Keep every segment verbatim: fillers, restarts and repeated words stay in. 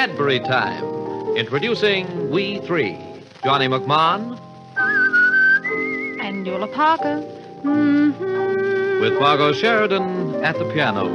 Cadbury time. Introducing We Three. Johnny McMahon. And Eula Parker. Mm-hmm. With Margot Sheridan at the piano.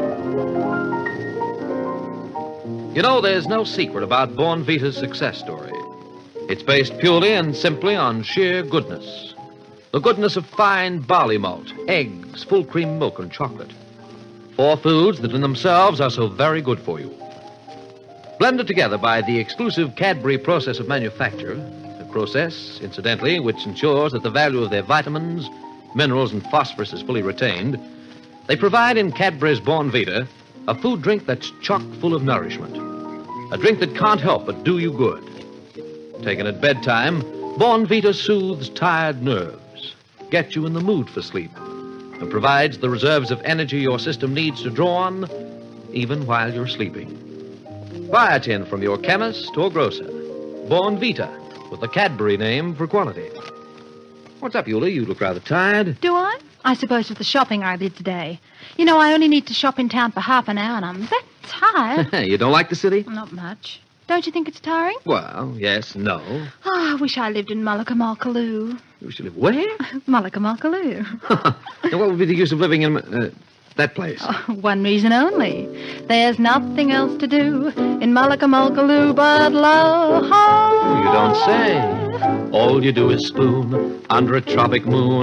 You know, there's no secret about Born Vita's success story. It's based purely and simply on sheer goodness. The goodness of fine barley malt, eggs, full cream milk, and chocolate. Four foods that in themselves are so very good for you. Blended together by the exclusive Cadbury process of manufacture, a process, incidentally, which ensures that the value of their vitamins, minerals, and phosphorus is fully retained, they provide in Cadbury's Born Vita a food drink that's chock full of nourishment. A drink that can't help but do you good. Taken at bedtime, Born Vita soothes tired nerves, gets you in the mood for sleep, and provides the reserves of energy your system needs to draw on even while you're sleeping. Buy a tin from your chemist or grocer. Born Vita, with the Cadbury name for quality. What's up, Eula? You look rather tired. Do I? I suppose it's the shopping I did today. You know, I only need to shop in town for half an hour, and I'm that tired. You don't like the city? Not much. Don't you think it's tiring? Well, yes, no. Oh, I wish I lived in Mullacamalkaloo. You should live where? Mullacamalkaloo. Now, what would be the use of living in uh, that place? Oh, one reason only. There's nothing else to do in Mullacamalkaloo but love. You don't say. All you do is spoon under a tropic moon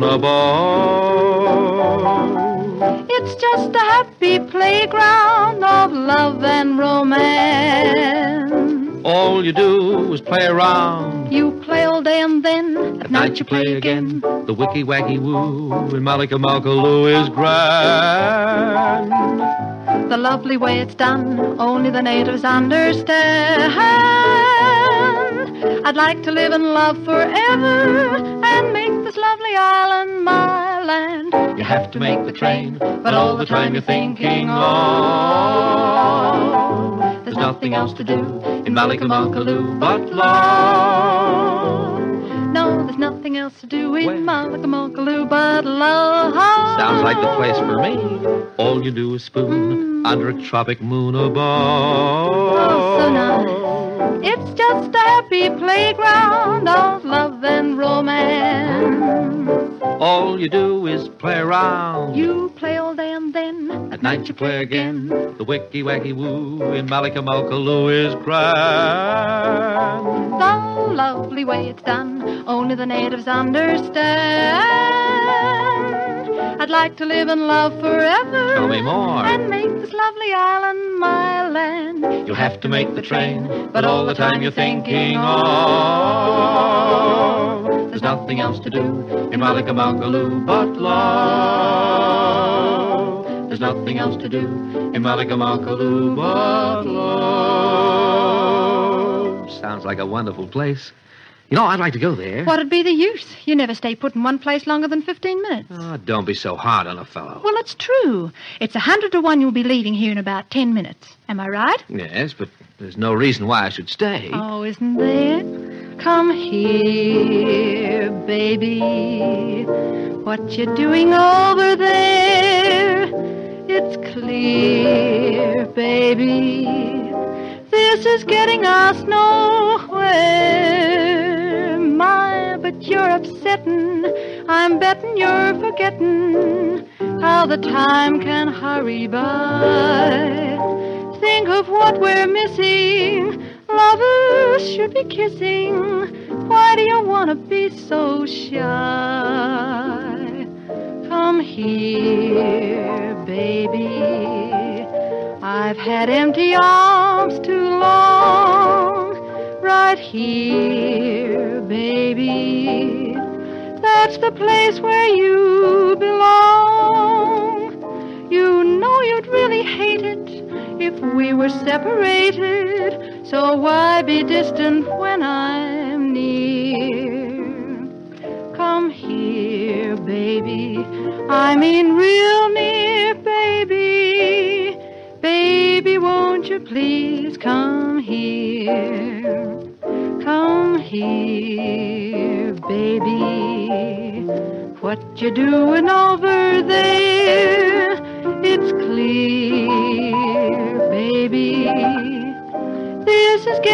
above. It's just a happy playground of love and romance. All you do is play around. You play all day and then at, At night you play again. The wicky wacky woo in Mullacamalkaloo is grand. The lovely way it's done, only the natives understand. I'd like to live and love forever and make this lovely island my land. You have to make the train, but all the time you're thinking, oh, there's nothing else to do in Mullacamalkaloo but love. No, there's nothing else to do in Mullacamalkaloo but love. Sounds like the place for me. All you do is spoon Mm. under a tropic moon above. Oh, so nice. It's just a happy playground of love and romance. All you do is play around. You play all day and then At night you play again. The wicky wacky woo in Mullacamalkaloo is grand. the lovely way it's done, only the natives understand. I'd like to live and love forever. Tell me more. And make this lovely island my land. You'll have to make the train, but all the time you're thinking, oh, there's nothing else to do in Mullacamalkaloo but love. There's nothing else to do in Mullacamalkaloo but love. Sounds like a wonderful place. You know, I'd like to go there. What'd be the use? You never stay put in one place longer than fifteen minutes. Oh, don't be so hard on a fellow. Well, it's true. It's a hundred to one you'll be leaving here in about ten minutes. Am I right? Yes, but there's no reason why I should stay. Oh, isn't there? Come here, baby. What you doing over there? It's clear, baby. This is getting us nowhere. My, but you're upsetting. I'm betting you're forgetting how the time can hurry by. Think of what we're missing. Lovers should be kissing. Why do you want to be so shy? Come here, baby. I've had empty arms too long. Right here, baby. That's the place where you belong. You know you'd really hate it if we were separated. So why be distant when I'm near? Come here, baby. I mean real near, baby. Baby, won't you please come here? Come here, baby. What you doing over there? It's clear, baby. This is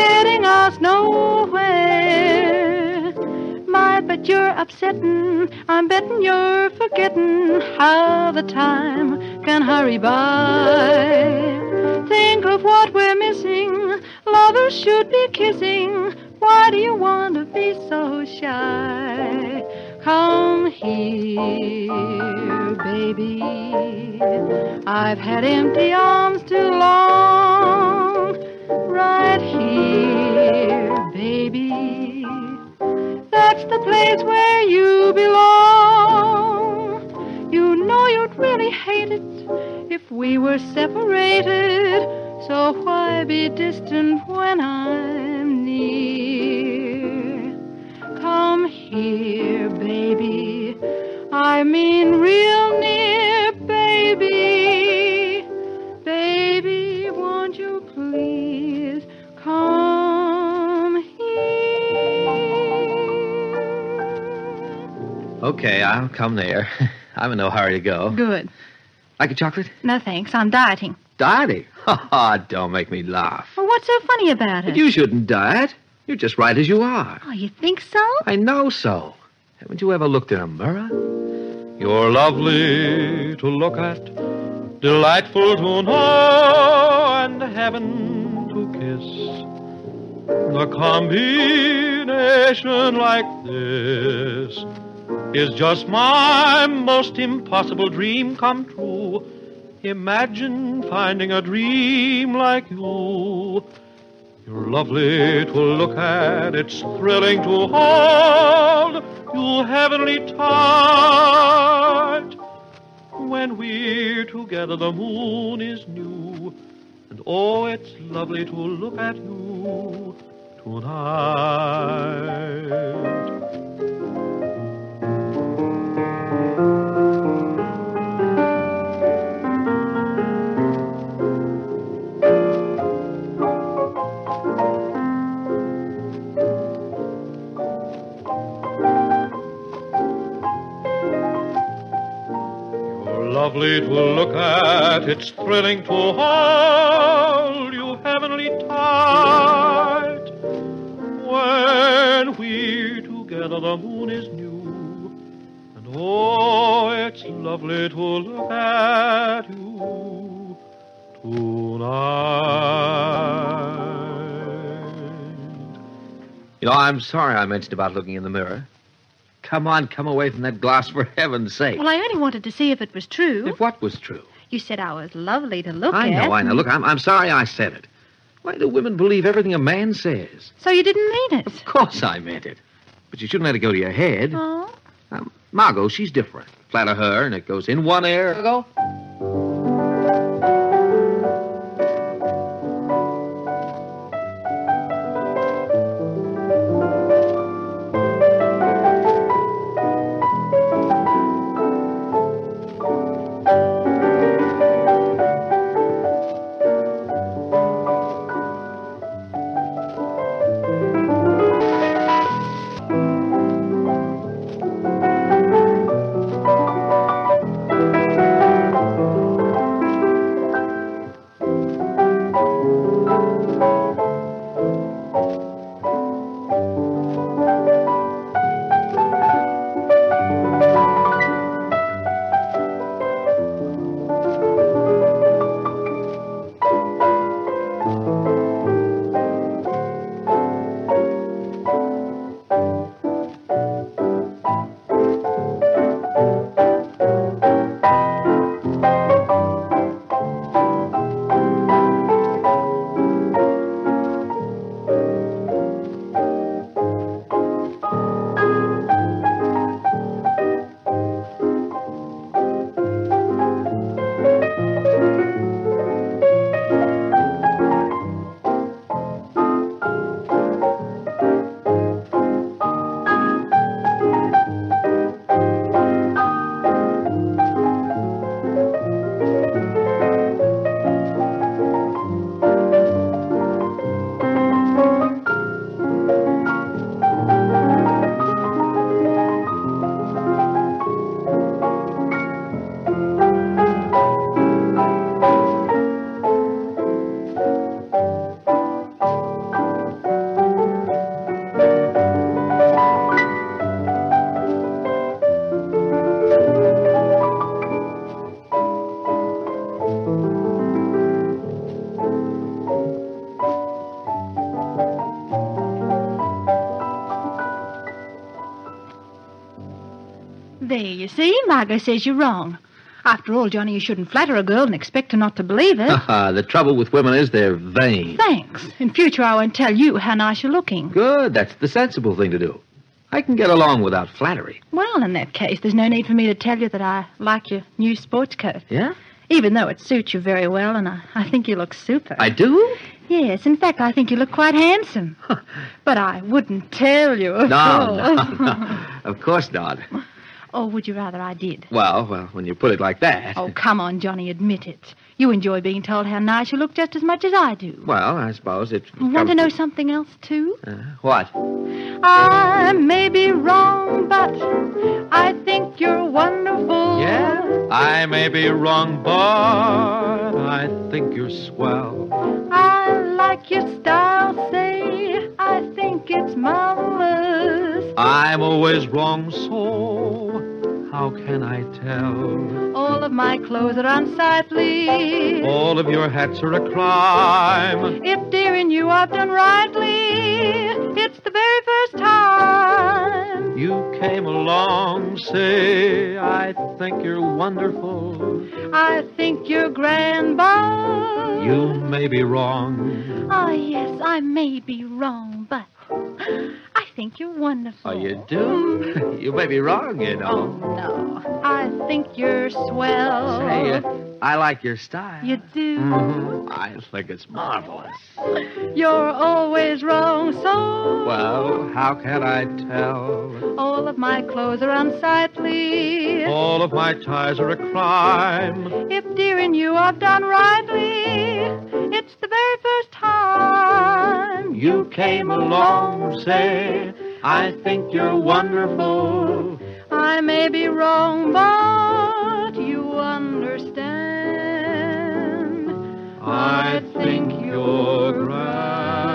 upsetting. I'm betting you're forgetting how the time can hurry by. Think of what we're missing. Lovers should be kissing. Why do you want to be so shy? Come here, baby. I've had empty arms too long. Right here, baby. That's the place where you belong. You know you'd really hate it if we were separated. So why be distant when I'm near? Come here, baby. I mean real near, baby. Baby, won't you please come here? Okay, I'll come there. I'm in no hurry to go. Good. Like a chocolate? No, thanks. I'm dieting. Dieting? Ha ha, don't make me laugh. Well, what's so funny about it? But you shouldn't diet. You're just right as you are. Oh, you think so? I know so. Haven't you ever looked in a mirror? You're lovely to look at, delightful to know, and heaven to kiss. The combination like this is just my most impossible dream come true. Imagine finding a dream like you. You're lovely to look at, it's thrilling to hold you heavenly tight. When we're together, the moon is new, and oh, it's lovely to look at you tonight. Lovely to look at, it's thrilling to hold you heavenly tight. When we're together, the moon is new, and oh, it's lovely to look at you tonight. You know, I'm sorry I mentioned about looking in the mirror. Come on, come away from that glass for heaven's sake. Well, I only wanted to see if it was true. If what was true? You said I was lovely to look I at. know, I know. Look, I'm, I'm sorry I said it. Why do women believe everything a man says? So you didn't mean it? Of course I meant it. But you shouldn't let it go to your head. Oh? Um, Margot, she's different. Flatter her, and it goes in one ear. Margot? you see, Margot says you're wrong. After all, Johnny, you shouldn't flatter a girl and expect her not to believe it. The trouble with women is they're vain. Thanks. In future, I won't tell you how nice you're looking. Good. That's the sensible thing to do. I can get along without flattery. Well, in that case, there's no need for me to tell you that I like your new sports coat. Yeah? Even though it suits you very well, and I, I think you look super. I do? Yes, in fact, I think you look quite handsome. But I wouldn't tell you, of No, course. no, no. Of course not. Or would you rather I did? Well, well, when you put it like that. Oh, come on, Johnny, admit it. You enjoy being told how nice you look just as much as I do. Well, I suppose it... Want to know something else, too? Uh, what? I may be wrong, but I think you're wonderful. Yeah? I may be wrong, but I think you're swell. I like your style, say. I think it's marvelous. I'm always wrong, so how can I tell? All of my clothes are unsightly. All of your hats are a crime. If, dear, in you I've done rightly, it's the very first time. You came along, say, I think you're wonderful. I think you're grand, but... You may be wrong. Ah, yes, I may be wrong, but I think you're wonderful. Oh, you do? You may be wrong, you Oh, know. no. I think you're swell. Say, uh, I like your style. You do? Mhm. I think it's marvelous. You're always wrong, so... Well, how can I tell? All of my clothes are unsightly. All of my ties are a crime. If, dear, in you I've done rightly, it's the very first time. You came along, say, I think you're wonderful. I may be wrong, but you understand. I think you're grand.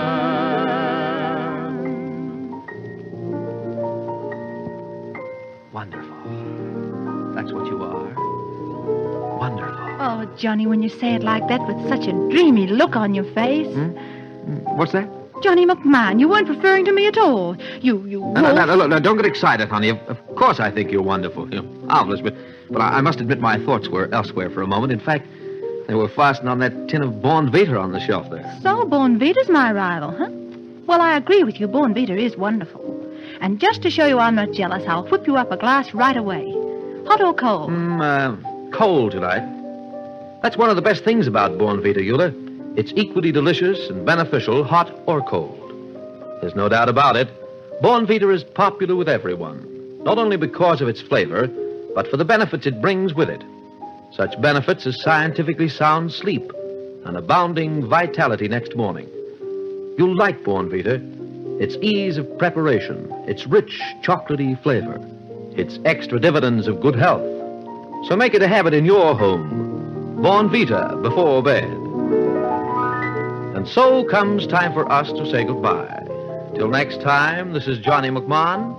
Wonderful. That's what you are. Wonderful. Oh, Johnny, when you say it like that with such a dreamy look on your face. Hmm? What's that? Johnny McMahon, you weren't referring to me at all. You, you No, no, wolf. no, no, no, don't get excited, honey. Of, of course I think you're wonderful. You're marvelous, but, but I, I must admit my thoughts were elsewhere for a moment. In fact, they were fastened on that tin of Bornvita on the shelf there. So Bornvita's my rival, huh? Well, I agree with you. Bornvita is wonderful. And just to show you I'm not jealous, I'll whip you up a glass right away. Hot or cold? Mm, uh, cold tonight. That's one of the best things about Bornvita, Eula. It's equally delicious and beneficial, hot or cold. There's no doubt about it. Bornvita is popular with everyone, not only because of its flavor, but for the benefits it brings with it. Such benefits as scientifically sound sleep and abounding vitality next morning. You'll like Bornvita. Its ease of preparation, its rich, chocolatey flavor, its extra dividends of good health. So make it a habit in your home. Bornvita before bed. And so comes time for us to say goodbye. Till next time, this is Johnny McMahon.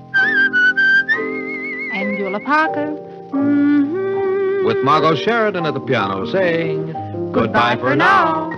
And Eula Parker. Mm-hmm. With Margot Sheridan at the piano saying, goodbye, Goodbye for now.